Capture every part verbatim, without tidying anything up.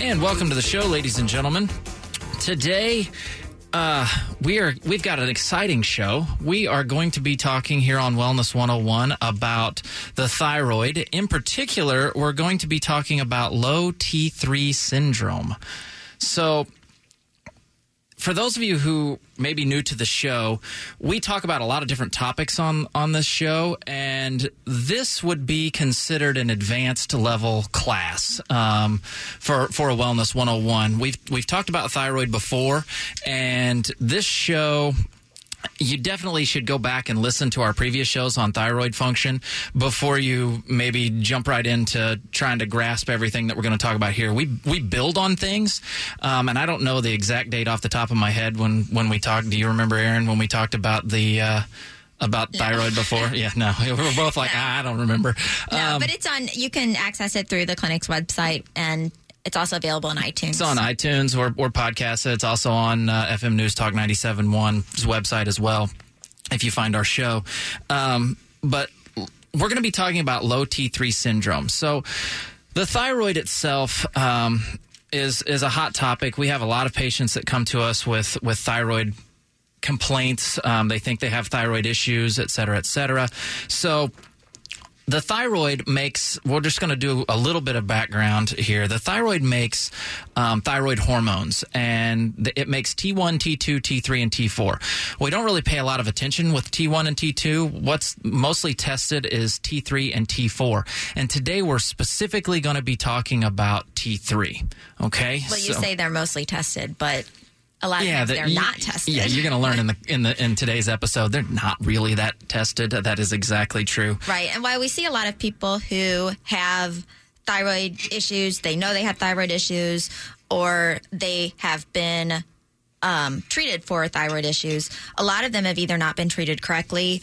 And welcome to the show, ladies and gentlemen. Today, uh, we are, we've got an exciting show. We are going to be talking here on Wellness one oh one about the thyroid. In particular, we're going to be talking about low T three syndrome. So, for those of you who may be new to the show, we talk about a lot of different topics on, on this show, and this would be considered an advanced level class um, for for a Wellness one oh one. We've we've talked about thyroid before, and this show, you definitely should go back and listen to our previous shows on thyroid function before you maybe jump right into trying to grasp everything that we're going to talk about here. We we build on things, um, and I don't know the exact date off the top of my head when, when we talked. Do you remember, Aaron, when we talked about the uh, about no. thyroid before? Yeah, no. We were both like, no. ah, I don't remember. No, um, but it's on. You can access it through the clinic's website, and it's also available on iTunes. It's on iTunes or, or podcast. It's also on uh, F M News Talk ninety-seven point one's website as well, if you find our show. Um, but we're going to be talking about low T three syndrome. So the thyroid itself um, is is a hot topic. We have a lot of patients that come to us with, with thyroid complaints. Um, they think they have thyroid issues, et cetera, et cetera. So the thyroid makes, we're just going to do a little bit of background here. The thyroid makes um, thyroid hormones, and it makes T one, T two, T three, and T four. We don't really pay a lot of attention with T one and T two. What's mostly tested is T three and T four. And today we're specifically going to be talking about T three, okay? Well, you so, say they're mostly tested, but a lot of yeah, times the, they're you, not tested. Yeah, you're going to learn in the in the in today's episode they're not really that tested. That is exactly true. Right, and while we see a lot of people who have thyroid issues, they know they have thyroid issues, or they have been um, treated for thyroid issues, a lot of them have either not been treated correctly,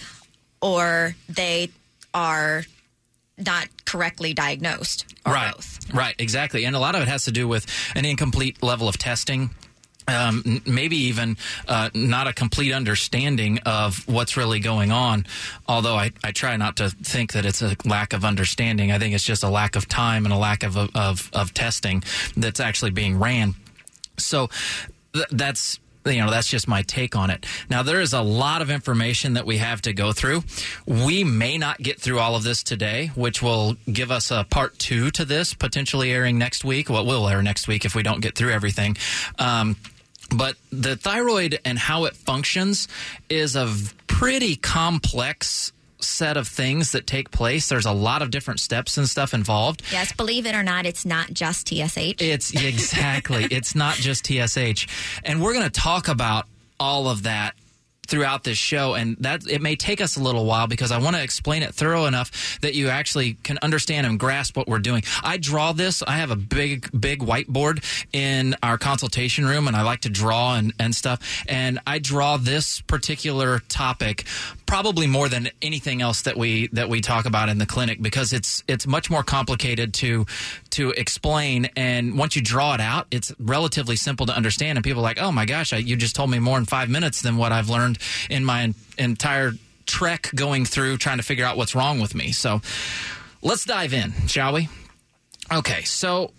or they are not correctly diagnosed, or right, both. Right, exactly, and a lot of it has to do with an incomplete level of testing. Um, maybe even uh, not a complete understanding of what's really going on, although I, I try not to think that it's a lack of understanding. I think it's just a lack of time and a lack of, of, of testing that's actually being ran. So th- that's... You know, that's just my take on it. Now, there is a lot of information that we have to go through. We may not get through all of this today, which will give us a part two to this, potentially airing next week. Well, it will air next week if we don't get through everything. Um, but the thyroid and how it functions is a pretty complex set of things that take place. There's a lot of different steps and stuff involved. Yes, believe it or not, it's not just T S H. It's exactly. It's not just T S H. And we're going to talk about all of that throughout this show, and that it may take us a little while because I want to explain it thorough enough that you actually can understand and grasp what we're doing. I draw this. I have a big, big whiteboard in our consultation room, and I like to draw and, and stuff. And I draw this particular topic probably more than anything else that we that we talk about in the clinic because it's it's much more complicated to to explain. And once you draw it out, it's relatively simple to understand. And people are like, oh my gosh, I, you just told me more in five minutes than what I've learned in my en- entire trek going through trying to figure out what's wrong with me. So let's dive in, shall we? Okay, so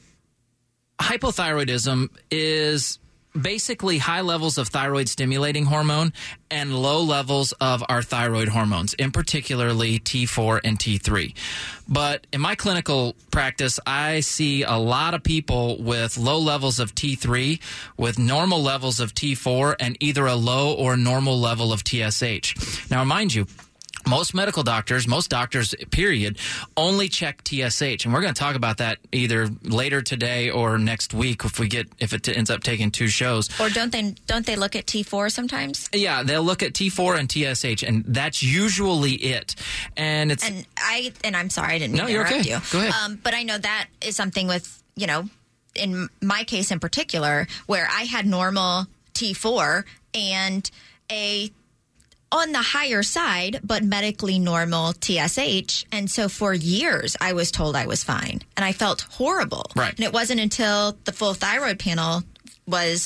hypothyroidism is basically high levels of thyroid stimulating hormone and low levels of our thyroid hormones, in particularly T four and T three. But in my clinical practice, I see a lot of people with low levels of T three, with normal levels of T four, and either a low or normal level of T S H. Now, mind you, most medical doctors, most doctors, period, only check T S H. And we're going to talk about that either later today or next week if we get if it ends up taking two shows. Or don't they don't they look at T four sometimes? Yeah, they'll look at T four and T S H, and that's usually it. And it's And I and I'm sorry, I didn't mean no, to you're interrupt okay. you. Go ahead. Um, but I know that is something with, you know, in my case in particular, where I had normal T four and a on the higher side, but medically normal T S H. And so for years, I was told I was fine. And I felt horrible. Right. And it wasn't until the full thyroid panel was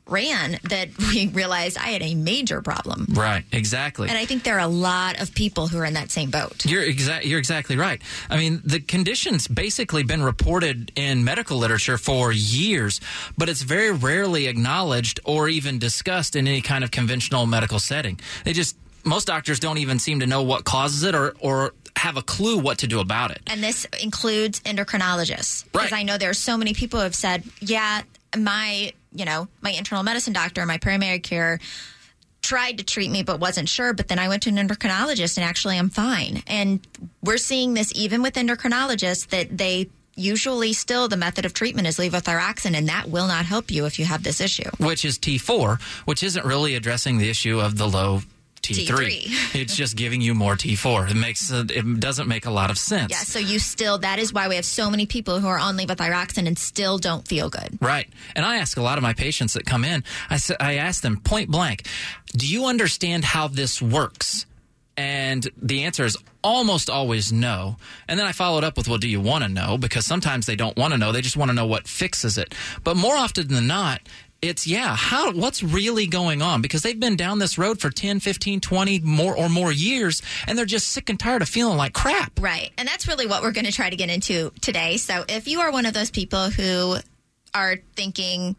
ran that we realized I had a major problem. Right, exactly. And I think there are a lot of people who are in that same boat. You're, exa- you're exactly right. I mean, the condition's basically been reported in medical literature for years, but it's very rarely acknowledged or even discussed in any kind of conventional medical setting. They just, most doctors don't even seem to know what causes it or, or have a clue what to do about it. And this includes endocrinologists. Because Right. I know there are so many people who have said, yeah, my, you know, my internal medicine doctor, my primary care tried to treat me but wasn't sure, but then I went to an endocrinologist and actually I'm fine. And we're seeing this even with endocrinologists that they usually still the method of treatment is levothyroxine, and that will not help you if you have this issue. Which is T four, which isn't really addressing the issue of the low T three. T three. It's just giving you more T four. It makes uh, it doesn't make a lot of sense. Yeah, so you still, that is why we have so many people who are on levothyroxine and still don't feel good. Right. And I ask a lot of my patients that come in, I, sa- I ask them point blank, do you understand how this works? And the answer is almost always no. And then I followed up with, well, do you want to know? Because sometimes they don't want to know. They just want to know what fixes it. But more often than not, it's, yeah, how, what's really going on? Because they've been down this road for ten, fifteen, twenty more or more years, and they're just sick and tired of feeling like crap. Right. And that's really what we're going to try to get into today. So if you are one of those people who are thinking,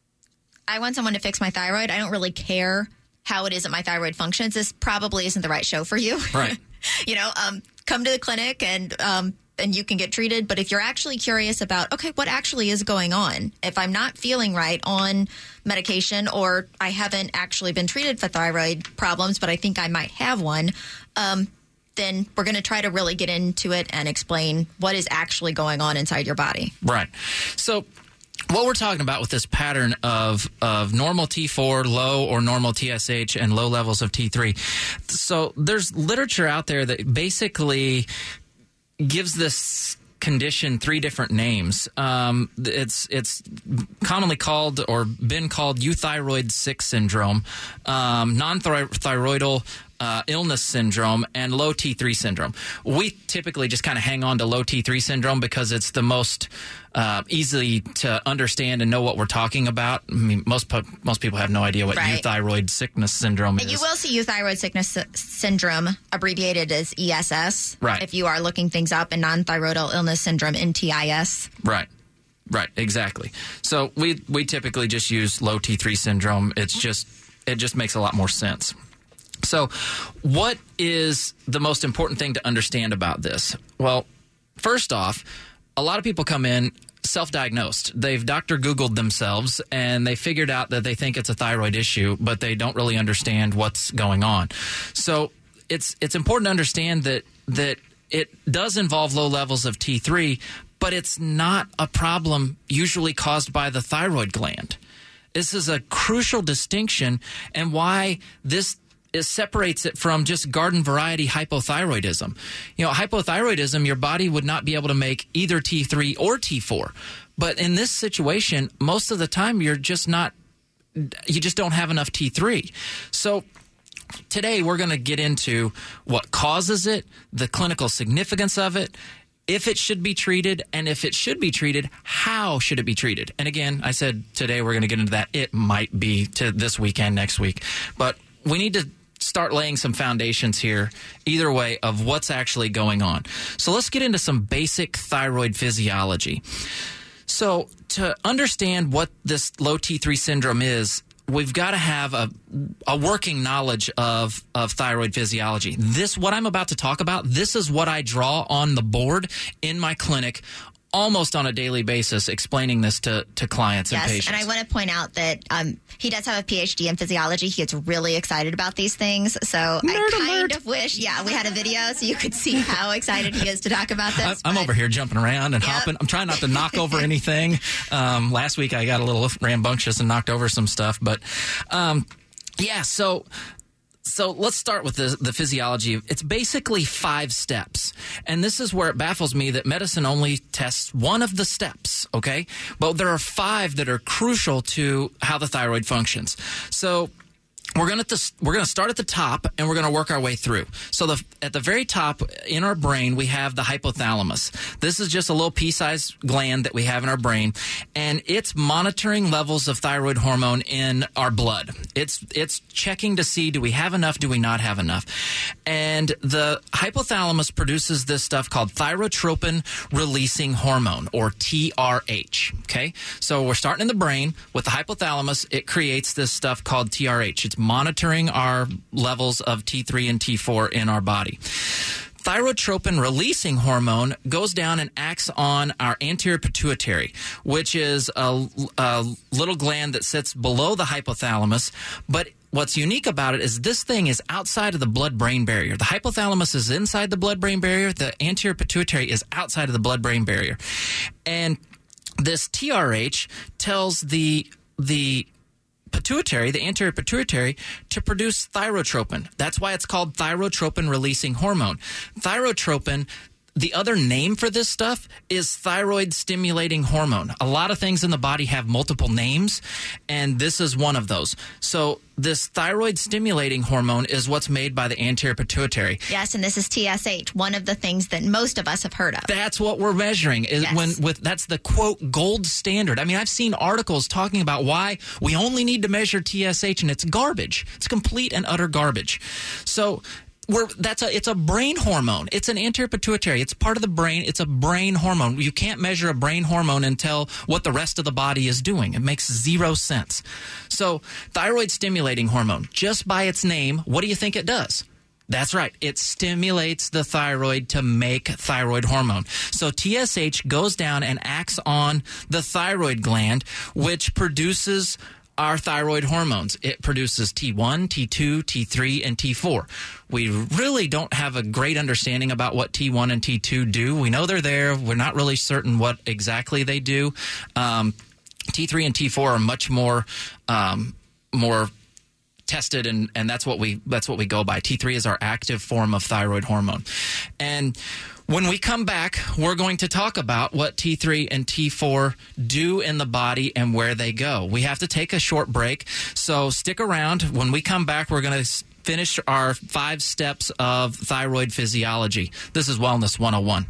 I want someone to fix my thyroid, I don't really care how it is that my thyroid functions, this probably isn't the right show for you. Right. You know, um, come to the clinic and um, and you can get treated. But if you're actually curious about, okay, what actually is going on? If I'm not feeling right on medication, or I haven't actually been treated for thyroid problems, but I think I might have one, um, then we're going to try to really get into it and explain what is actually going on inside your body. Right. So what we're talking about with this pattern of of normal T four, low or normal T S H, and low levels of T three. So there's literature out there that basically gives this condition three different names. Um, it's it's commonly called or been called euthyroid sick syndrome, um, non-thyroidal uh, illness syndrome, and low T three syndrome. We typically just kind of hang on to low T three syndrome because it's the most uh, easy to understand and know what we're talking about. I mean, most most people have no idea what Right. euthyroid sickness syndrome And is. you will see euthyroid sickness sy- syndrome, abbreviated as E S S, Right. if you are looking things up, and non-thyroidal illness syndrome, N T I S. Right. Right, exactly. So we we typically just use low T three syndrome. It's just it just makes a lot more sense. So what is the most important thing to understand about this? Well, first off, a lot of people come in self-diagnosed. They've Doctor Googled themselves and they figured out that they think it's a thyroid issue, but they don't really understand what's going on. So it's it's important to understand that that it does involve low levels of T three, but it's not a problem usually caused by the thyroid gland. This is a crucial distinction, and why this is separates it from just garden variety hypothyroidism. You know, hypothyroidism, your body would not be able to make either T three or T four. But in this situation, most of the time you're just not, you just don't have enough T three. So today we're going to get into what causes it, the clinical significance of it, if it should be treated, and if it should be treated, how should it be treated? And again, I said today we're going to get into that. It might be to this weekend, next week. But we need to start laying some foundations here, either way, of what's actually going on. So let's get into some basic thyroid physiology. So to understand what this low T three syndrome is, we've got to have a, a working knowledge of, of thyroid physiology. This, what I'm about to talk about, this is what I draw on the board in my clinic almost on a daily basis, explaining this to, to clients Yes, and patients. and I want to point out that um, he does have a P H D in physiology. He gets really excited about these things. So I Nerd kind alert. of wish, yeah, we had a video so you could see how excited he is to talk about I'm, this. I'm but- over here jumping around and Yep. hopping. I'm trying not to knock over anything. Um, last week I got a little rambunctious and knocked over some stuff. But um, yeah, so so let's start with the, the physiology. It's basically five steps. And this is where it baffles me that medicine only tests one of the steps, okay? But there are five that are crucial to how the thyroid functions. So We're going to we're going to start at the top and we're going to work our way through. So the at the very top in our brain we have the hypothalamus. This is just a little pea-sized gland that we have in our brain, and it's monitoring levels of thyroid hormone in our blood. It's it's checking to see, do we have enough, do we not have enough? And the hypothalamus produces this stuff called thyrotropin releasing hormone, or T R H. Okay? So we're starting in the brain with the hypothalamus. It creates this stuff called T R H. It's monitoring our levels of T three and T four in our body. Thyrotropin releasing hormone goes down and acts on our anterior pituitary, which is a, a little gland that sits below the hypothalamus. But what's unique about it is this thing is outside of the blood-brain barrier. The hypothalamus is inside the blood-brain barrier. The anterior pituitary is outside of the blood-brain barrier. And this T R H tells the the pituitary, the anterior pituitary, to produce thyrotropin. That's why it's called thyrotropin releasing hormone. Thyrotropin, the other name for this stuff is thyroid stimulating hormone. A lot of things in the body have multiple names, and this is one of those. So this thyroid stimulating hormone is what's made by the anterior pituitary. Yes, and this is T S H, one of the things that most of us have heard of. That's what we're measuring. Is Yes. when with that's the quote gold standard. I mean, I've seen articles talking about why we only need to measure T S H, and it's garbage. It's complete and utter garbage. So We're, that's a it's a brain hormone. It's an anterior pituitary. It's part of the brain. It's a brain hormone. You can't measure a brain hormone and tell what the rest of the body is doing. It makes zero sense. So thyroid stimulating hormone, just by its name, what do you think it does? That's right. It stimulates the thyroid to make thyroid hormone. So T S H goes down and acts on the thyroid gland, which produces our thyroid hormones. It produces T one, T two, T three, and T four. We really don't have a great understanding about what T one and T two do. We know they're there. We're not really certain what exactly they do. Um, T three and T four are much more um, more tested, and, and that's what we that's what we go by. T three is our active form of thyroid hormone. And when we come back, we're going to talk about what T three and T four do in the body and where they go. We have to take a short break, so stick around. When we come back, we're going to finish our five steps of thyroid physiology. This is Wellness one oh one.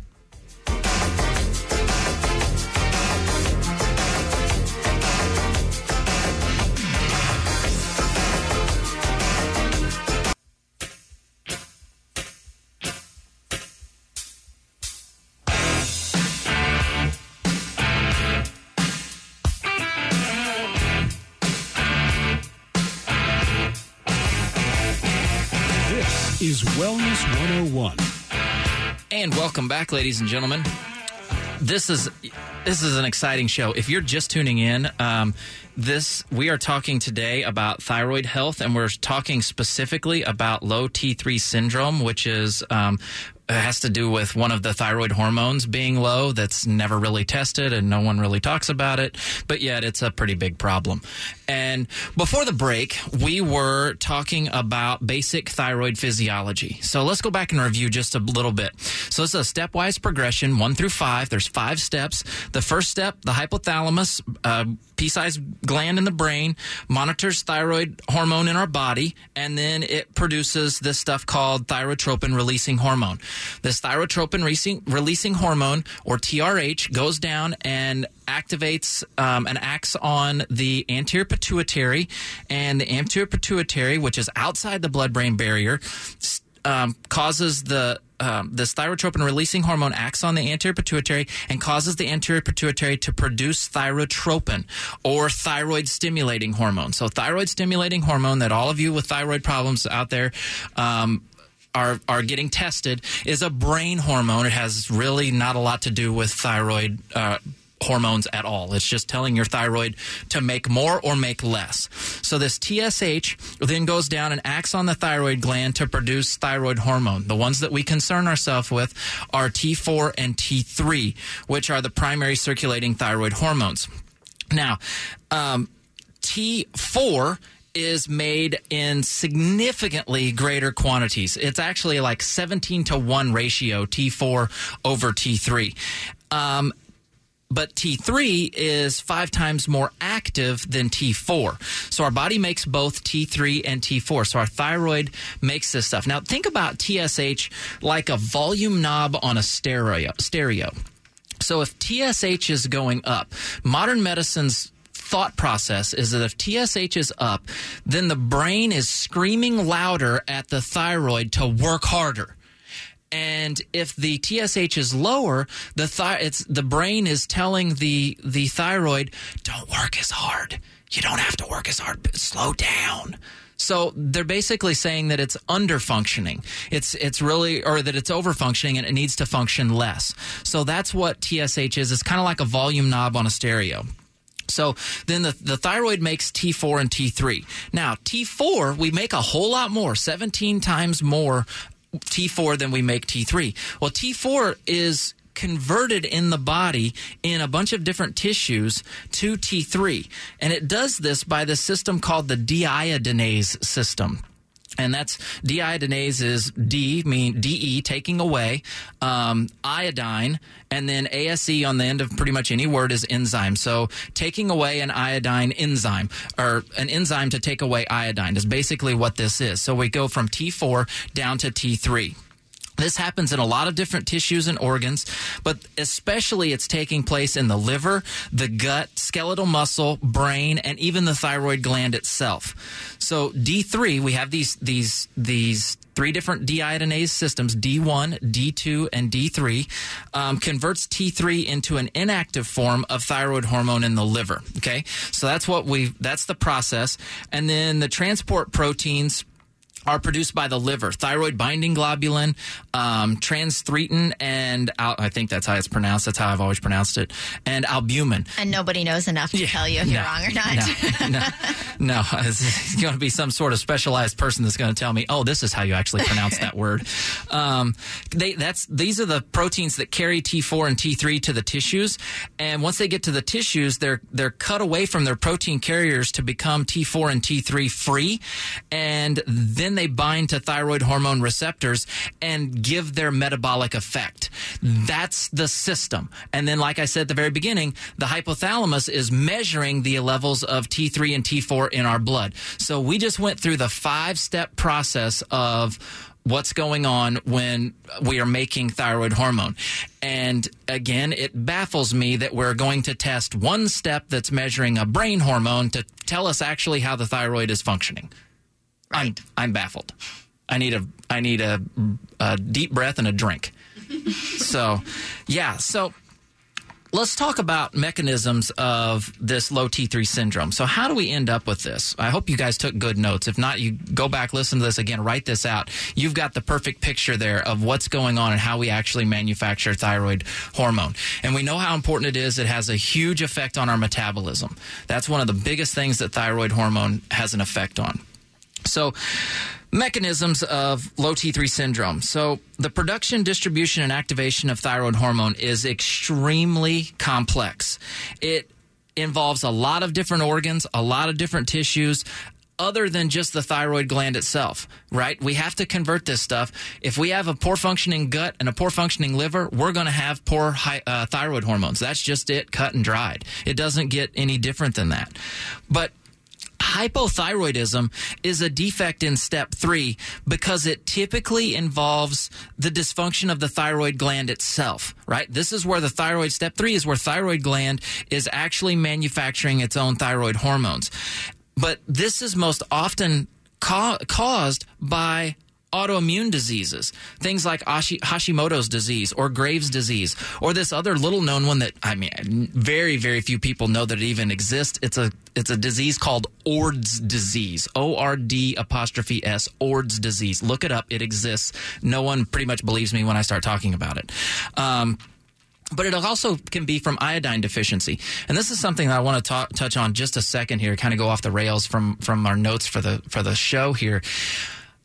Is Wellness one oh one. And welcome back, ladies and gentlemen. This is this is an exciting show. If you're just tuning in, um, this we are talking today about thyroid health, and we're talking specifically about low T three syndrome, which is um, it has to do with one of the thyroid hormones being low that's never really tested and no one really talks about it, but yet it's a pretty big problem. And before the break, we were talking about basic thyroid physiology. So let's go back and review just a little bit. So it's a stepwise progression, one through five. There's five steps. The first step, the hypothalamus, uh, pea-sized gland in the brain, monitors thyroid hormone in our body, and then it produces this stuff called thyrotropin releasing hormone. This thyrotropin releasing, releasing hormone, or T R H, goes down and activates um, and acts on the anterior pituitary, and the anterior pituitary, which is outside the blood-brain barrier, um, causes the Um, this thyrotropin releasing hormone acts on the anterior pituitary and causes the anterior pituitary to produce thyrotropin, or thyroid stimulating hormone. So thyroid stimulating hormone that all of you with thyroid problems out there um, are are getting tested is a brain hormone. It has really not a lot to do with thyroid uh hormones at all. It's just telling your thyroid to make more or make less. So this T S H then goes down and acts on the thyroid gland to produce thyroid hormone. The ones that we concern ourselves with are T four and T three, which are the primary circulating thyroid hormones. Now, um, T four is made in significantly greater quantities. It's actually like seventeen to one ratio, T four over T three. Um, But T three is five times more active than T four. So our body makes both T three and T four. So our thyroid makes this stuff. Now, think about T S H like a volume knob on a stereo. stereo. So if T S H is going up, modern medicine's thought process is that if T S H is up, then the brain is screaming louder at the thyroid to work harder. And if the T S H is lower, the thi- it's the brain is telling the the thyroid, don't work as hard. You don't have to work as hard. Slow down. So they're basically saying that it's under-functioning. It's it's really, or that it's over-functioning and it needs to function less. So that's what T S H is. It's kind of like a volume knob on a stereo. So then the, the thyroid makes T four and T three. Now, T four, we make a whole lot more, seventeen times more T four than we make T three. Well, T four is converted in the body in a bunch of different tissues to T three. And it does this by the system called the deiodinase system. And that's deiodinase is D, mean D E, taking away, um, iodine, and then A S E on the end of pretty much any word is enzyme. So taking away an iodine enzyme, or an enzyme to take away iodine is basically what this is. So we go from T four down to T three. This happens in a lot of different tissues and organs, but especially it's taking place in the liver, the gut, skeletal muscle, brain, and even the thyroid gland itself. So D three, we have these these these three different deiodinase systems, D one, D two, and D three, um, converts T three into an inactive form of thyroid hormone in the liver. Okay, so that's what we that's the process, and then the transport proteins are produced by the liver: thyroid binding globulin, um, transthretin, and al- I think that's how it's pronounced. That's how I've always pronounced it. And albumin. And nobody knows enough to Yeah, tell you if no, you're wrong or not. No, no, no. It's going to be some sort of specialized person that's going to tell me, oh, this is how you actually pronounce that word. Um, they, that's these are the proteins that carry T four and T three to the tissues. And once they get to the tissues, they're they're cut away from their protein carriers to become T four and T three free. And then they bind to thyroid hormone receptors and give their metabolic effect. That's the system. And then, like I said at the very beginning, the hypothalamus is measuring the levels of T three and T four in our blood. So we just went through the five-step process of what's going on when we are making thyroid hormone. And again, it baffles me that we're going to test one step that's measuring a brain hormone to tell us actually how the thyroid is functioning. Right. I'm, I'm baffled. I need a I need a, a deep breath and a drink. So, yeah. So let's talk about mechanisms of this low T three syndrome. So how do we end up with this? I hope you guys took good notes. If not, you go back, listen to this again, write this out. You've got the perfect picture there of what's going on and how we actually manufacture thyroid hormone. And we know how important it is. It has a huge effect on our metabolism. That's one of the biggest things that thyroid hormone has an effect on. So, mechanisms of low T three syndrome. So, the production, distribution, and activation of thyroid hormone is extremely complex. It involves a lot of different organs, a lot of different tissues, other than just the thyroid gland itself, right? We have to convert this stuff. If we have a poor functioning gut and a poor functioning liver, we're going to have poor high, uh, thyroid hormones. That's just it, cut and dried. It doesn't get any different than that. But hypothyroidism is a defect in step three because it typically involves the dysfunction of the thyroid gland itself, right? This is where the thyroid, step three is where thyroid gland is actually manufacturing its own thyroid hormones. But this is most often ca- caused by autoimmune diseases, things like Hashi- Hashimoto's disease or Graves' disease, or this other little known one that, I mean, very, very few people know that it even exists. It's a it's a disease called O R D's disease, O R D apostrophe S, O R D's disease. Look it up. It exists. No one pretty much believes me when I start talking about it. Um, But it also can be from iodine deficiency. And this is something that I want to talk, touch on just a second here, kind of go off the rails from, from our notes for the for the show here.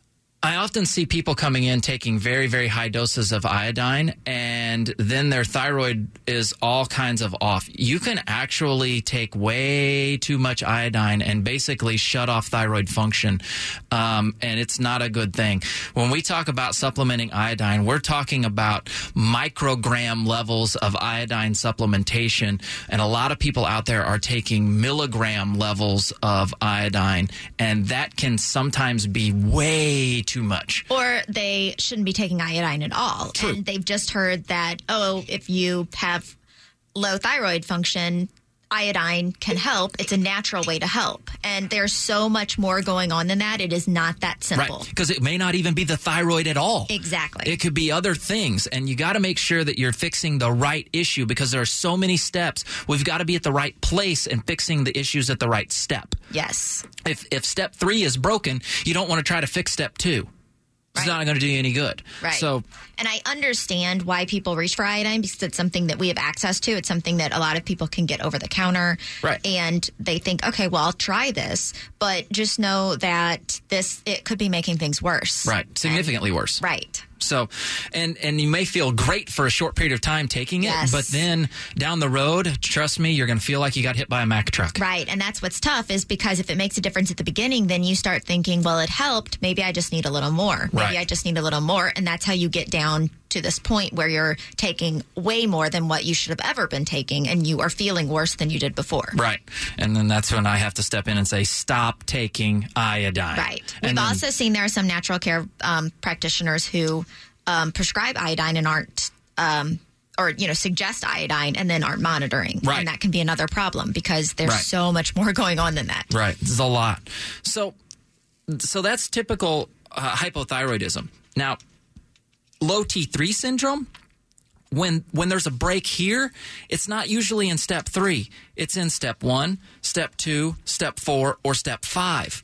I often see people coming in taking very, very high doses of iodine, and then their thyroid is all kinds of off. You can actually take way too much iodine and basically shut off thyroid function, um, and it's not a good thing. When we talk about supplementing iodine, we're talking about microgram levels of iodine supplementation, and a lot of people out there are taking milligram levels of iodine, and that can sometimes be way too too much. Or they shouldn't be taking iodine at all. True. And they've just heard that, oh, if you have low thyroid function, iodine can help. It's a natural way to help. And there's so much more going on than that. It is not that simple. Right, because it may not even be the thyroid at all. Exactly. It could be other things. And you got to make sure that you're fixing the right issue, because there are so many steps. We've got to be at the right place and fixing the issues at the right step. Yes. If if step three is broken, you don't want to try to fix step two. It's Right. not going to do you any good. Right. So, and I understand why people reach for iodine, because it's something that we have access to. It's something that a lot of people can get over the counter. Right. And they think, okay, well, I'll try this. But just know that this, it could be making things worse. right, significantly And- worse. Right. So, and and you may feel great for a short period of time taking it, Yes. but then down the road, trust me, you're going to feel like you got hit by a Mack truck. Right. And that's what's tough, is because if it makes a difference at the beginning, then you start thinking, well, it helped. Maybe I just need a little more. Maybe Right. I just need a little more. And that's how you get down to this point where you're taking way more than what you should have ever been taking, and you are feeling worse than you did before. Right. And then that's when I have to step in and say, stop taking iodine. Right. And We've then- also seen there are some natural care um, practitioners who um, prescribe iodine and aren't, um, or, you know, suggest iodine and then aren't monitoring. Right. And that can be another problem, because there's Right. so much more going on than that. Right. This is a lot. So, so that's typical uh, hypothyroidism. Now, low T three syndrome, when when there's a break here, it's not usually in step three. It's in step one, step two, step four, or step five.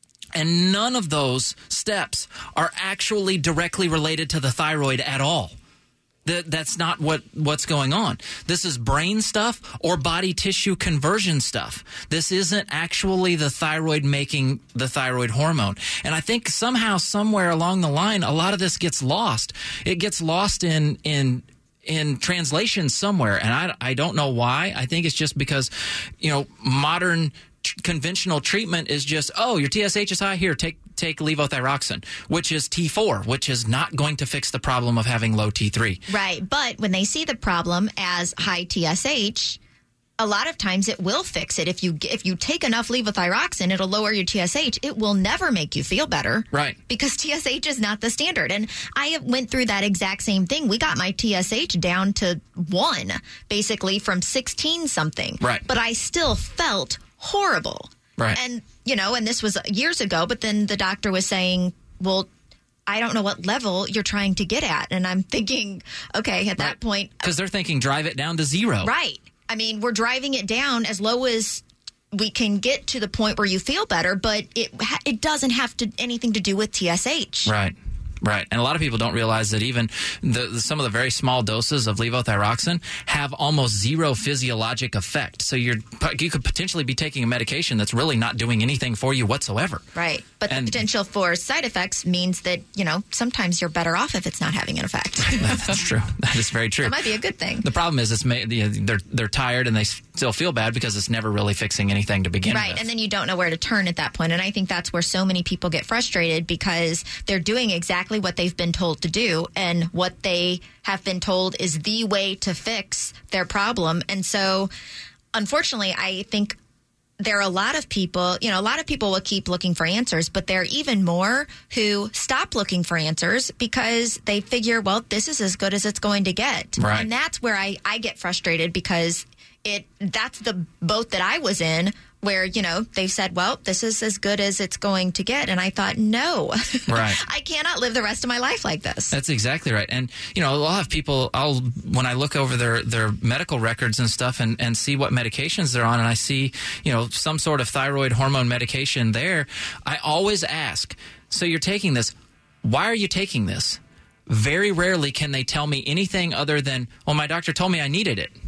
And none of those steps are actually directly related to the thyroid at all. That, that's not what, what's going on. This is brain stuff or body tissue conversion stuff. This isn't actually the thyroid making the thyroid hormone. And I think somehow, somewhere along the line, a lot of this gets lost. It gets lost in in in translation somewhere. And I, I don't know why. I think it's just because, you know, modern tr- conventional treatment is just, oh, your T S H is high, here, take take levothyroxine, which is T four, which is not going to fix the problem of having low T three. Right. But when they see the problem as high T S H, a lot of times it will fix it. If you if you take enough levothyroxine, it'll lower your T S H. It will never make you feel better. Right. Because T S H is not the standard. And I went through that exact same thing. We got my T S H down to one, basically from sixteen something. Right. But I still felt horrible. Right. And, you know, and this was years ago, but then the doctor was saying, well, I don't know what level you're trying to get at. And I'm thinking, okay, at that Right. point, Because they're thinking drive it down to zero. right. I mean, we're driving it down as low as we can get to the point where you feel better, but it ha- it doesn't have to anything to do with T S H. Right. Right. And a lot of people don't realize that even the, the, some of the very small doses of levothyroxine have almost zero physiologic effect. So you're you could potentially be taking a medication that's really not doing anything for you whatsoever. Right. But And- the potential for side effects means that, you know, sometimes you're better off if it's not having an effect. That's true. That is very true. It might be a good thing. The problem is it's ma- they're they're tired and they still feel bad because it's never really fixing anything to begin Right. with. And then you don't know where to turn at that point. And I think that's where so many people get frustrated, because they're doing exactly what they've been told to do, and what they have been told is the way to fix their problem. And so, unfortunately, I think there are a lot of people, you know, a lot of people will keep looking for answers, but there are even more who stop looking for answers because they figure, well, this is as good as it's going to get. Right. And that's where I, I get frustrated, because it that's the boat that I was in, where, you know, they said, well, this is as good as it's going to get. And I thought, no, Right. I cannot live the rest of my life like this. That's exactly right. And, you know, I'll have people, I'll, when I look over their, their medical records and stuff and, and see what medications they're on, and I see, you know, some sort of thyroid hormone medication there, I always ask, so you're taking this, why are you taking this? Very rarely can they tell me anything other than, well, my doctor told me I needed it.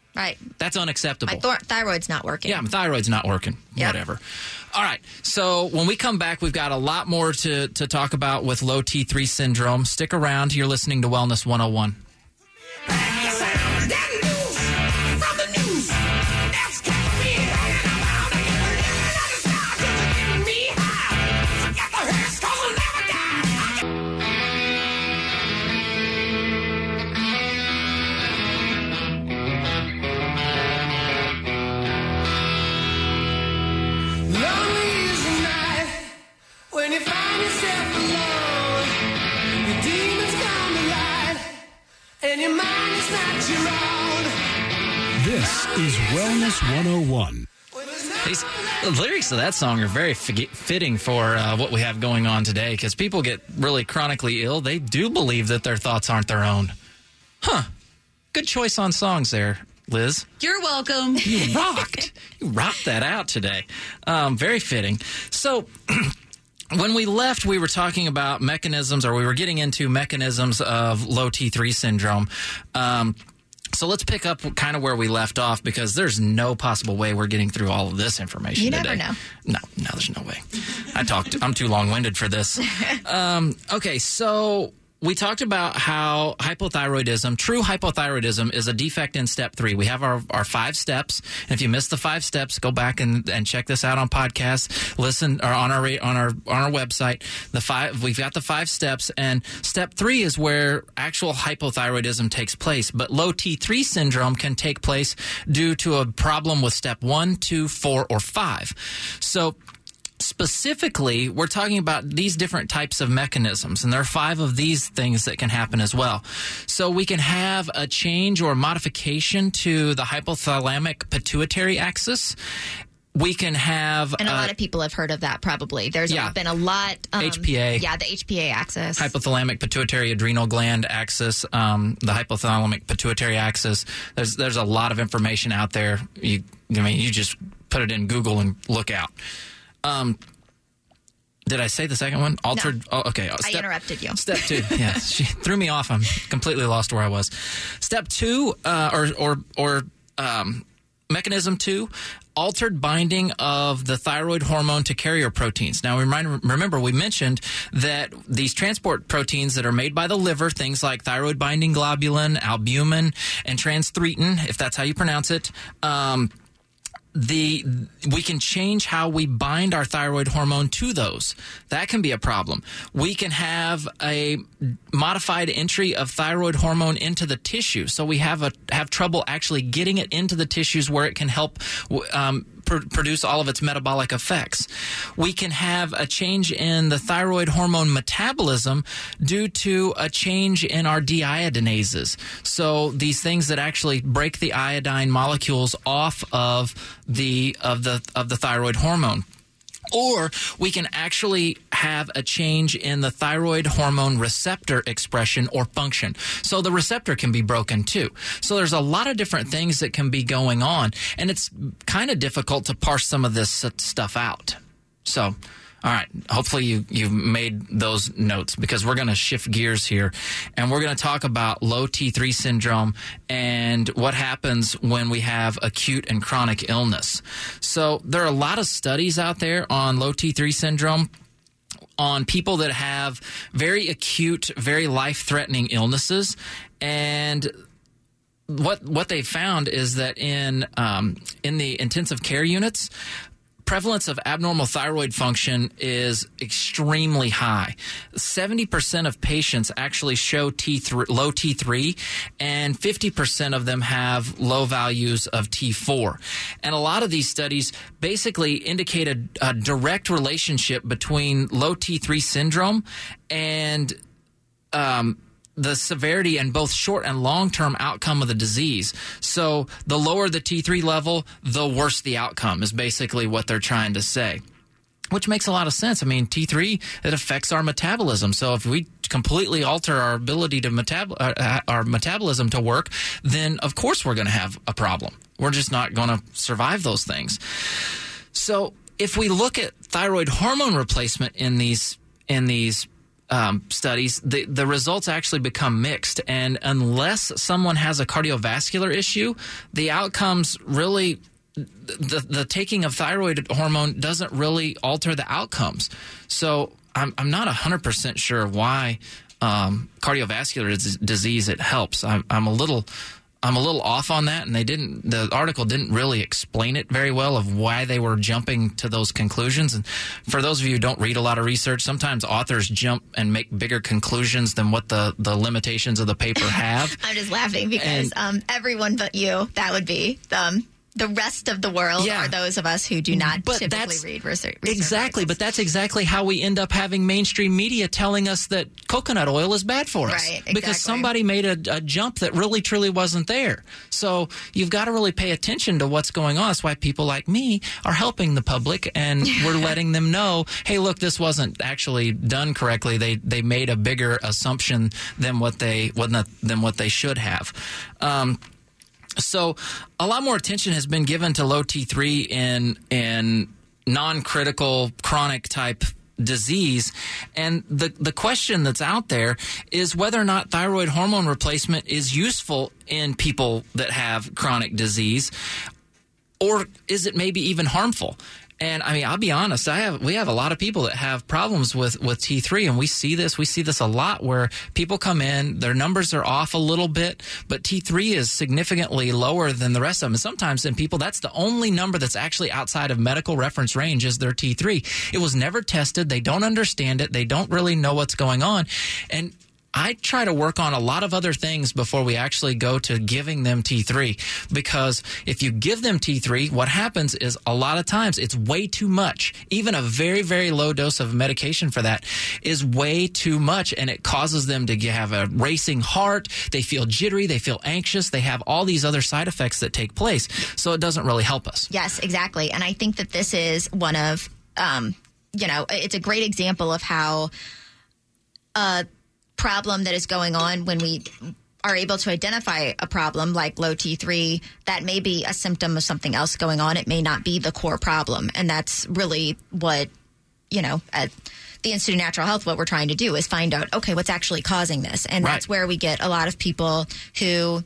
Right. That's unacceptable. My th- thyroid's not working. Yeah, my thyroid's not working. Yep. Whatever. All right. So when we come back, we've got a lot more to, to talk about with low T three syndrome. Stick around. You're listening to Wellness one oh one. When you find yourself alone, your demons come to light, and your mind is not your own. This is Wellness one oh one. These, the lyrics of that song are very f- fitting for uh, what we have going on today, because people get really chronically ill. They do believe that their thoughts aren't their own. Huh. Good choice on songs there, Liz. You're welcome. You rocked. You rocked that out today. Um, very fitting. So... When we left, we were talking about mechanisms, or we were getting into mechanisms of low T three syndrome. Um, so let's pick up kind of where we left off, because there's no possible way we're getting through all of this information You today. never know. No, no, there's no way. I talked. I'm too long-winded for this. Um, okay, so... We talked about how hypothyroidism, true hypothyroidism, is a defect in step three. We have our, our five steps. And if you missed the five steps, go back and, and check this out on podcasts. Listen, or on our on our on our website. The five we've got the five steps, and step three is where actual hypothyroidism takes place. But low T three syndrome can take place due to a problem with step one, two, four, or five. So. Specifically, we're talking about these different types of mechanisms, and there are five of these things that can happen as well. So we can have a change or modification to the hypothalamic pituitary axis. We can have... And a uh, lot of people have heard of that, probably. There's yeah. been a lot... Um, H P A. Yeah, the H P A axis. Hypothalamic pituitary adrenal gland axis, um, the hypothalamic pituitary axis. There's there's a lot of information out there. You, I mean, you just put it in Google and look out. Um, did I say the second one? Altered. No. Oh, okay. I Step, interrupted you. Step two. Yeah, she threw me off. I'm completely lost where I was. Step two, uh, or or or um, mechanism two, altered binding of the thyroid hormone to carrier proteins. Now, remind, remember, we mentioned that these transport proteins that are made by the liver, things like thyroid binding globulin, albumin, and transthretin, if that's how you pronounce it. Um, The we can change how we bind our thyroid hormone to those. That can be a problem. We can have a modified entry of thyroid hormone into the tissue, so we have a have trouble actually getting it into the tissues where it can help um, pr- produce all of its metabolic effects. We can have a change in the thyroid hormone metabolism due to a change in our deiodinases. So these things that actually break the iodine molecules off of the of the of the thyroid hormone. Or we can actually have a change in the thyroid hormone receptor expression or function. So the receptor can be broken too. So there's a lot of different things that can be going on, and it's kind of difficult to parse some of this stuff out. So, all right, hopefully you, you've made those notes, because we're going to shift gears here, and we're going to talk about low T three syndrome and what happens when we have acute and chronic illness. So there are a lot of studies out there on low T three syndrome on people that have very acute, very life-threatening illnesses, and what what they found is that in um, in the intensive care units, prevalence of abnormal thyroid function is extremely high. seventy percent of patients actually show T three, low T three, and fifty percent of them have low values of T four. And a lot of these studies basically indicate a, a direct relationship between low T three syndrome and um, the severity and both short and long-term outcome of the disease. So the lower the T three level, the worse the outcome is basically what they're trying to say, which makes a lot of sense. I mean, T three, it affects our metabolism. So if we completely alter our ability to metab- uh, our metabolism to work, then of course we're going to have a problem. We're just not going to survive those things. So if we look at thyroid hormone replacement in these in these um, studies, the, the results actually become mixed. And unless someone has a cardiovascular issue, the outcomes really, the, the taking of thyroid hormone doesn't really alter the outcomes. So I'm, I'm not one hundred percent sure why um, cardiovascular d- disease it helps. I'm, I'm a little... I'm a little off on that, and they didn't. The article didn't really explain it very well of why they were jumping to those conclusions. And for those of you who don't read a lot of research, sometimes authors jump and make bigger conclusions than what the, the limitations of the paper have. I'm just laughing because um, everyone but you, that would be um, the rest of the world Yeah. are those of us who do not But typically that's- read research. Exactly, but that's exactly how we end up having mainstream media telling us that coconut oil is bad for us. Right, Because exactly. somebody made a, a jump that really, truly wasn't there. So you've got to really pay attention to what's going on. That's why people like me are helping the public, and we're letting them know, hey, look, this wasn't actually done correctly. They they made a bigger assumption than what they than what they should have. Um, So a lot more attention has been given to low T three in in non-critical chronic type disease. And the, the question that's out there is whether or not thyroid hormone replacement is useful in people that have chronic disease, or is it maybe even harmful? And I mean, I'll be honest, I have, we have a lot of people that have problems with, with T three, and we see this, we see this a lot where people come in, their numbers are off a little bit, but T three is significantly lower than the rest of them. And sometimes in people, that's the only number that's actually outside of medical reference range is their T three. It was never tested. They don't understand it. They don't really know what's going on. And I try to work on a lot of other things before we actually go to giving them T three, because if you give them T three, what happens is a lot of times it's way too much. Even a very, very low dose of medication for that is way too much, and it causes them to have a racing heart. They feel jittery. They feel anxious. They have all these other side effects that take place, so it doesn't really help us. Yes, exactly. And I think that this is one of, um, you know, it's a great example of how uh problem that is going on when we are able to identify a problem like low T three, that may be a symptom of something else going on. It may not be the core problem. And that's really what, you know, at the Institute of Natural Health, what we're trying to do is find out, okay, what's actually causing this? And Right. that's where we get a lot of people who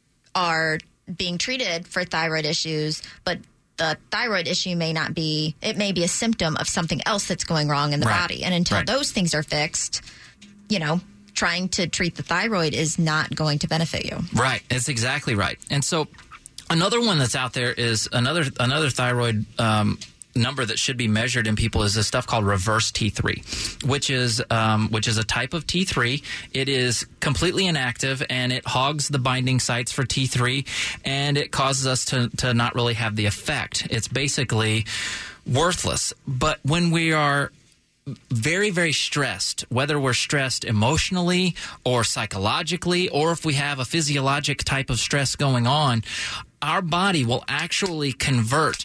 are being treated for thyroid issues, but the thyroid issue may not be, it may be a symptom of something else that's going wrong in the Right. body. And until Right. those things are fixed, you know, trying to treat the thyroid is not going to benefit you. Right. That's exactly right. And so another one that's out there is another another thyroid um, number that should be measured in people is this stuff called reverse T three, which is um, which is a type of T three. It is completely inactive, and it hogs the binding sites for T three, and it causes us to, to not really have the effect. It's basically worthless. But when we are very, very stressed, whether we're stressed emotionally or psychologically, or if we have a physiologic type of stress going on, our body will actually convert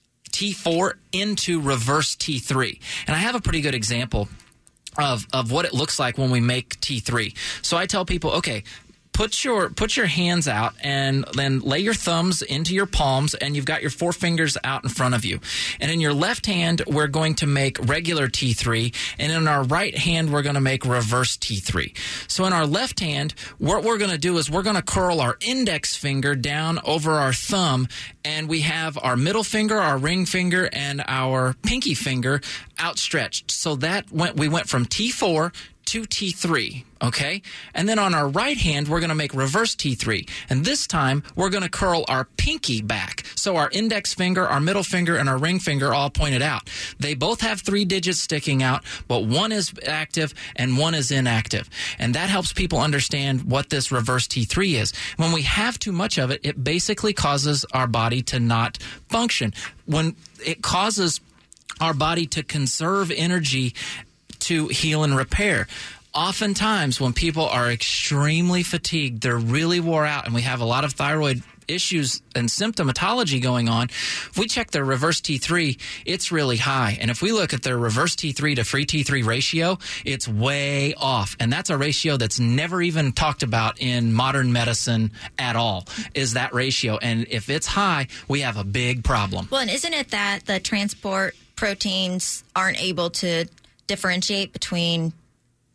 T four into reverse T three. And I have a pretty good example of, of what it looks like when we make T three. So I tell people, okay, Put your put your hands out and then lay your thumbs into your palms, and you've got your four fingers out in front of you. And in your left hand, we're going to make regular T three, and in our right hand, we're going to make reverse T three. So in our left hand, what we're going to do is we're going to curl our index finger down over our thumb, and we have our middle finger, our ring finger, and our pinky finger outstretched. So that went we went from T four to T three, okay? And then on our right hand, we're going to make reverse T three. And this time, we're going to curl our pinky back. So our index finger, our middle finger, and our ring finger all pointed out. They both have three digits sticking out, but one is active and one is inactive. And that helps people understand what this reverse T three is. When we have too much of it, it basically causes our body to not function. When it causes our body to conserve energy to heal and repair. Oftentimes, when people are extremely fatigued, they're really wore out, and we have a lot of thyroid issues and symptomatology going on, if we check their reverse T three, it's really high. And if we look at their reverse T three to free T three ratio, it's way off. And that's a ratio that's never even talked about in modern medicine at all, is that ratio. And if it's high, we have a big problem. Well, and isn't it that the transport proteins aren't able to differentiate between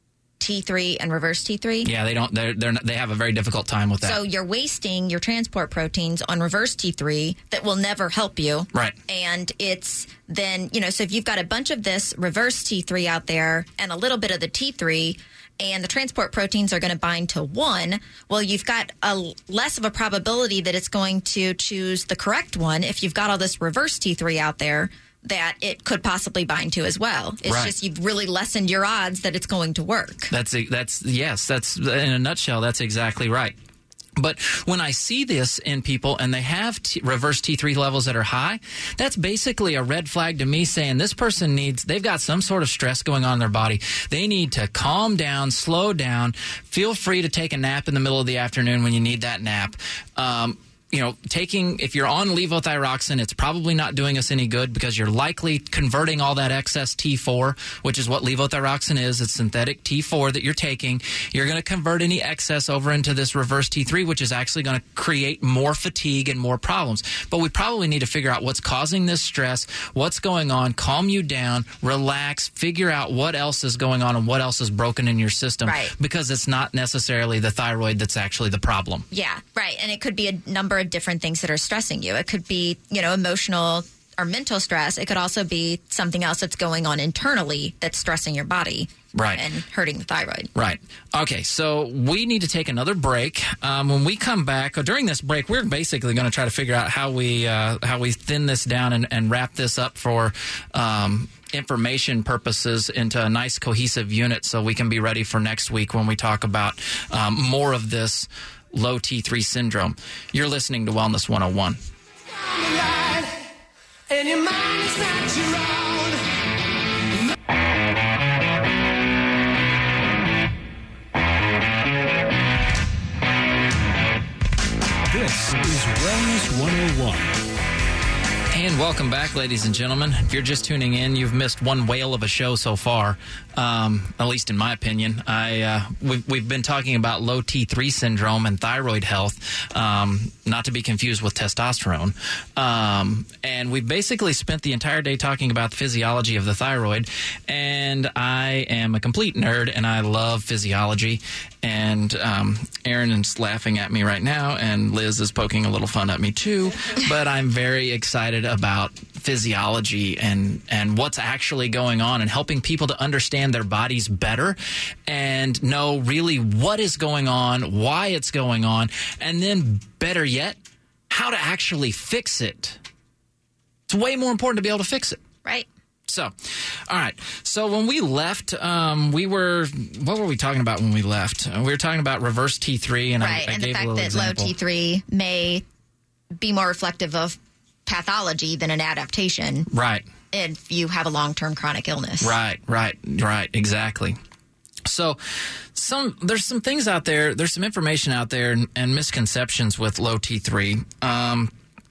T three and reverse T three. Yeah, they don't. They're, they're not, they have a very difficult time with that. So you're wasting your transport proteins on reverse T three that will never help you. Right. And it's then, you know, so if you've got a bunch of this reverse T three out there and a little bit of the T three, and the transport proteins are going to bind to one, well, you've got a less of a probability that it's going to choose the correct one if you've got all this reverse T three out there that it could possibly bind to as well. It's Right. just you've really lessened your odds that it's going to work. That's that's yes. That's in a nutshell. That's exactly right. But when I see this in people and they have t- reverse T three levels that are high, that's basically a red flag to me saying this person needs, they've got some sort of stress going on in their body. They need to calm down, slow down, feel free to take a nap in the middle of the afternoon when you need that nap. Um, You know, taking, if you're on levothyroxine, it's probably not doing us any good because you're likely converting all that excess T four, which is what levothyroxine is. It's synthetic T four that you're taking. You're going to convert any excess over into this reverse T three, which is actually going to create more fatigue and more problems. But we probably need to figure out what's causing this stress, what's going on, calm you down, relax, figure out what else is going on and what else is broken in your system. Right. Because it's not necessarily the thyroid that's actually the problem. Yeah, right. And it could be a number of different things that are stressing you. It could be, you know, emotional or mental stress. It could also be something else that's going on internally that's stressing your body. Right. And hurting the thyroid. Right. Okay, so we need to take another break. Um, when we come back, or during this break, we're basically going to try to figure out how we uh, how we thin this down and, and wrap this up for um, information purposes into a nice cohesive unit so we can be ready for next week when we talk about um, more of this low T three syndrome. You're listening to Wellness one oh one. And your mind is not your own. This is Wellness one oh one. And welcome back, ladies and gentlemen. If you're just tuning in, you've missed one whale of a show so far, um, at least in my opinion. I uh, we've, we've been talking about low T three syndrome and thyroid health, um, not to be confused with testosterone. Um, and we've basically spent the entire day talking about the physiology of the thyroid. And I am a complete nerd, and I love physiology. And um, Aaron is laughing at me right now, and Liz is poking a little fun at me too. But I'm very excited about physiology and, and what's actually going on and helping people to understand their bodies better and know really what is going on, why it's going on, and then better yet, how to actually fix it. It's way more important to be able to fix it. Right. So, all right. So when we left, um, we were, what were we talking about when we left? Uh, we were talking about reverse T three, and right. I, I and gave the a fact little that example. low T three may be more reflective of pathology than an adaptation. Right. If you have a long-term chronic illness. Right, right, right, exactly. So some there's some things out there, there's some information out there and, and misconceptions with low T three. Um,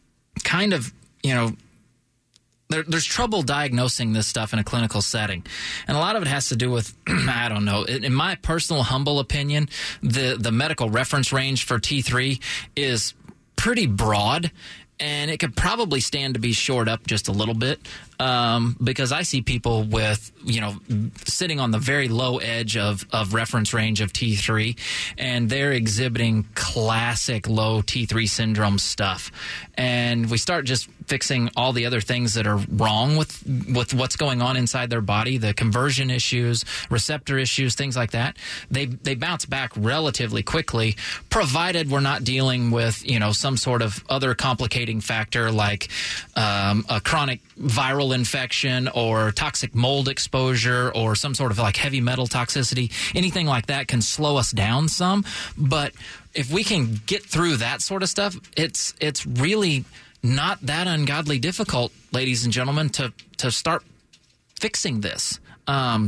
kind of, you know, there, there's trouble diagnosing this stuff in a clinical setting. And a lot of it has to do with, I don't know, in, in my personal humble opinion, the, the medical reference range for T three is pretty broad. And it could probably stand to be shored up just a little bit um, because I see people with, you know, sitting on the very low edge of, of reference range of T three, and they're exhibiting classic low T three syndrome stuff. And we start just fixing all the other things that are wrong with with what's going on inside their body, the conversion issues, receptor issues, things like that. They they bounce back relatively quickly, provided we're not dealing with, you know, some sort of other complicating factor like um, a chronic viral infection or toxic mold exposure or some sort of like heavy metal toxicity. Anything like that can slow us down some. But if we can get through that sort of stuff, it's it's really not that ungodly difficult, ladies and gentlemen, to, to start fixing this. Um,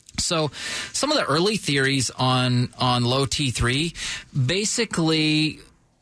so some of the early theories on, on low T three basically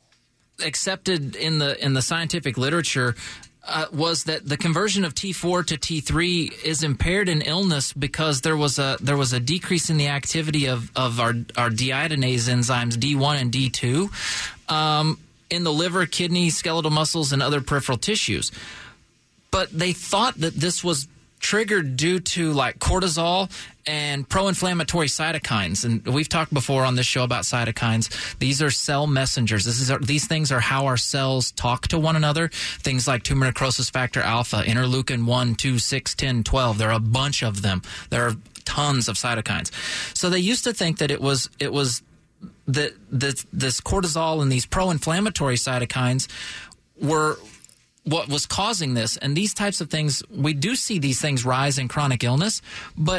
accepted in the, in the scientific literature uh, was that the conversion of T four to T three is impaired in illness because there was a, there was a decrease in the activity of, of our, our deiodinase enzymes D one and D two. Um, in the liver, kidney, skeletal muscles, and other peripheral tissues. But they thought that this was triggered due to like cortisol and pro-inflammatory cytokines. And we've talked before on this show about cytokines. These are cell messengers. This is our, these things are how our cells talk to one another. Things like tumor necrosis factor alpha, interleukin one, two, six, ten, twelve. There are a bunch of them. There are tons of cytokines. So they used to think that it was it was that this, this cortisol and these pro-inflammatory cytokines were what was causing this. And these types of things, we do see these things rise in chronic illness, but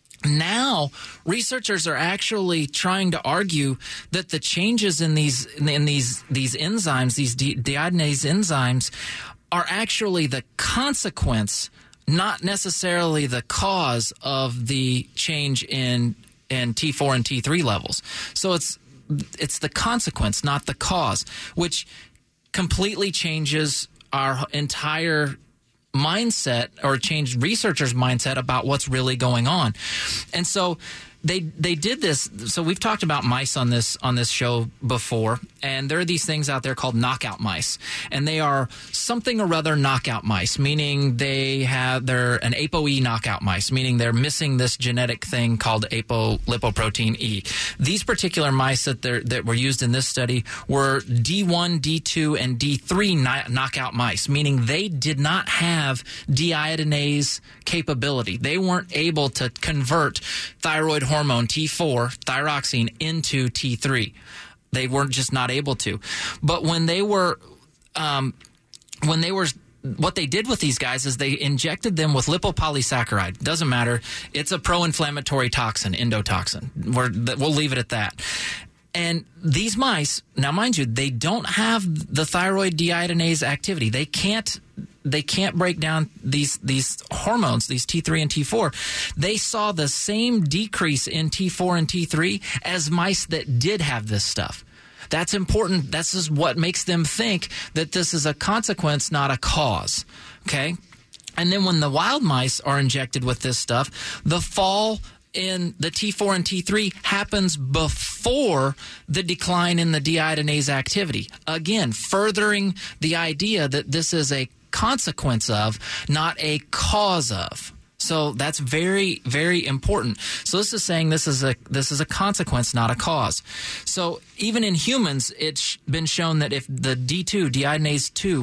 now researchers are actually trying to argue that the changes in these in these these enzymes, these de- deiodinase enzymes, are actually the consequence, not necessarily the cause of the change in in T four and T three levels. So it's it's the consequence, not the cause, which completely changes our entire mindset, or changed researchers' mindset about what's really going on. And so they they did this. So we've talked about mice on this on this show before, and there are these things out there called knockout mice, and they are something or other knockout mice, meaning they have they're an ApoE knockout mice, meaning they're missing this genetic thing called apolipoprotein E. These particular mice that they're, that were used in this study were D one, D two, and D three knockout mice, meaning they did not have deiodinase capability. They weren't able to convert thyroid hormone T four, thyroxine, into T three. They weren't just not able to. But when they were, um, when they were, what they did with these guys is they injected them with lipopolysaccharide. Doesn't matter. It's a pro-inflammatory toxin, endotoxin. We're, we'll leave it at that. And these mice, now mind you, they don't have the thyroid deiodinase activity. They can't they can't break down these these hormones, these T three and T four. They saw the same decrease in T four and T three as mice that did have this stuff. That's important. This is what makes them think that this is a consequence, not a cause. Okay? And then when the wild mice are injected with this stuff, the fall in the T four and T three happens before the decline in the deiodinase activity. Again, furthering the idea that this is a consequence of, not a cause of. So that's very, very important. So this is saying this is a this is a consequence, not a cause. So even in humans, it's been shown that if the D two, deiodinase two,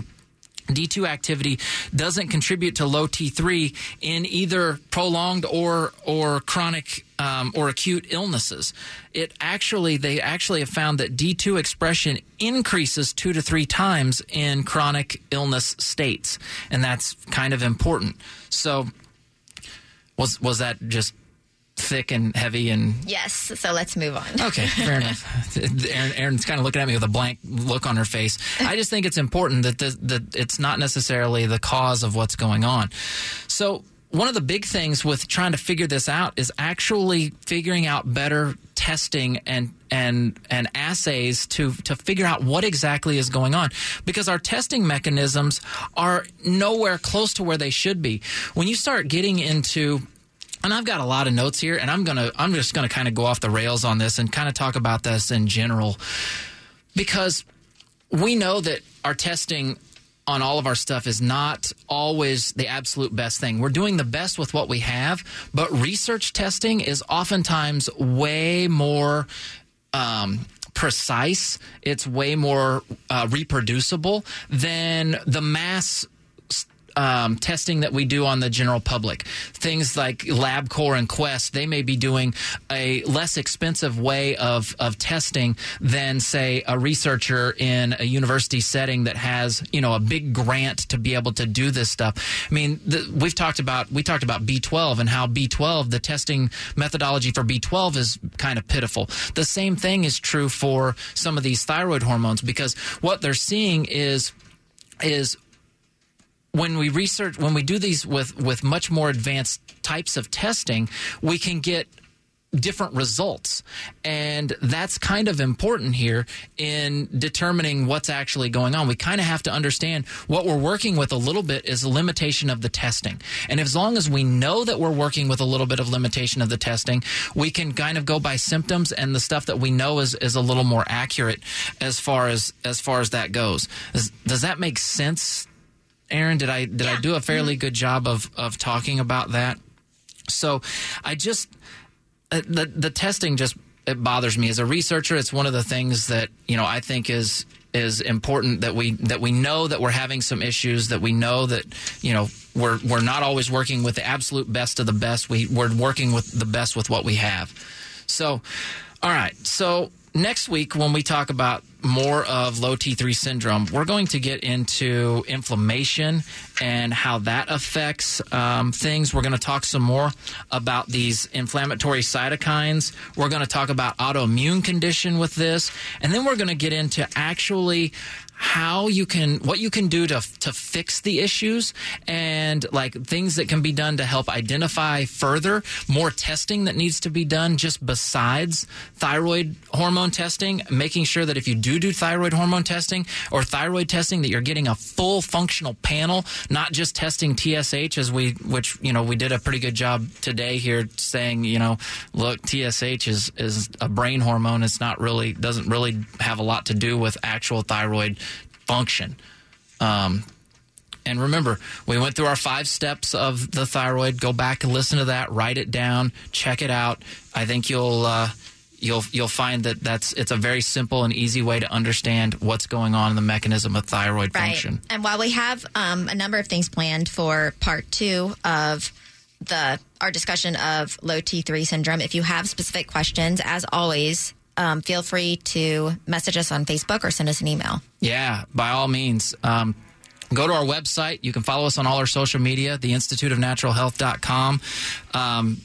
D two activity doesn't contribute to low T three in either prolonged or or chronic um, or acute illnesses, it actually they actually have found that D two expression increases two to three times in chronic illness states, and that's kind of important. So was was that just thick and heavy and yes, so let's move on. Okay, fair enough. Erin, Erin's kind of looking at me with a blank look on her face. I just think it's important that the, that it's not necessarily the cause of what's going on. So one of the big things with trying to figure this out is actually figuring out better testing and and and assays to to figure out what exactly is going on, because our testing mechanisms are nowhere close to where they should be. When you start getting into, and I've got a lot of notes here, and I'm gonna I'm just gonna kind of go off the rails on this and kind of talk about this in general, because we know that our testing on all of our stuff is not always the absolute best thing. We're doing the best with what we have, but research testing is oftentimes way more um, precise. It's way more uh, reproducible than the mass Um, testing that we do on the general public. Things like LabCorp and Quest, they may be doing a less expensive way of, of testing than, say, a researcher in a university setting that has, you know, a big grant to be able to do this stuff. I mean, the, we've talked about, we talked about B twelve and how B twelve, the testing methodology for B twelve is kind of pitiful. The same thing is true for some of these thyroid hormones, because what they're seeing is, is when we research, when we do these with, with much more advanced types of testing, we can get different results. And that's kind of important here in determining what's actually going on. We kind of have to understand what we're working with a little bit is a limitation of the testing. And as long as we know that we're working with a little bit of limitation of the testing, we can kind of go by symptoms, and the stuff that we know is, is a little more accurate as far as, as far as that goes. Does, does that make sense Aaron? Did I did Yeah. I do a fairly Mm-hmm. good job of of talking about that? So, I just uh, the the testing just it bothers me as a researcher. It's one of the things that you know I think is is important that we that we know that we're having some issues, that we know that you know we're we're not always working with the absolute best of the best. We we're working with the best with what we have. So, all right. So next week when we talk about more of low T three syndrome, we're going to get into inflammation and how that affects um, things. We're going to talk some more about these inflammatory cytokines. We're going to talk about autoimmune condition with this. And then we're going to get into actually how you can, what you can do to to fix the issues, and like things that can be done to help identify further, more testing that needs to be done just besides thyroid hormone testing, making sure that if you do do thyroid hormone testing or thyroid testing, that you're getting a full functional panel, not just testing T S H, as we, which, you know, we did a pretty good job today here saying, you know, look, T S H is, is a brain hormone. It's not really, doesn't really have a lot to do with actual thyroid function. Um, and remember, we went through our five steps of the thyroid. Go back and listen to that, write it down, check it out. I think you'll, uh, you'll, you'll find that that's, it's a very simple and easy way to understand what's going on in the mechanism of thyroid Right. function. And while we have um, a number of things planned for part two of the our discussion of low T three syndrome, if you have specific questions, as always, um, feel free to message us on Facebook or send us an email. Yeah, by all means. Um, go to our website. You can follow us on all our social media, the institute of natural health dot com. Um,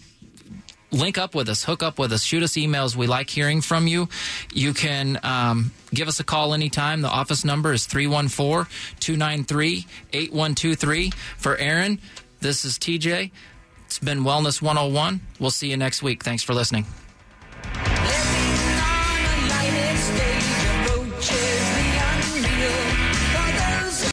link up with us, hook up with us, shoot us emails. We like hearing from you. You can um, give us a call anytime. The office number is three one four, two nine three, eight one two three. For Aaron, this is T J. It's been Wellness one oh one. We'll see you next week. Thanks for listening.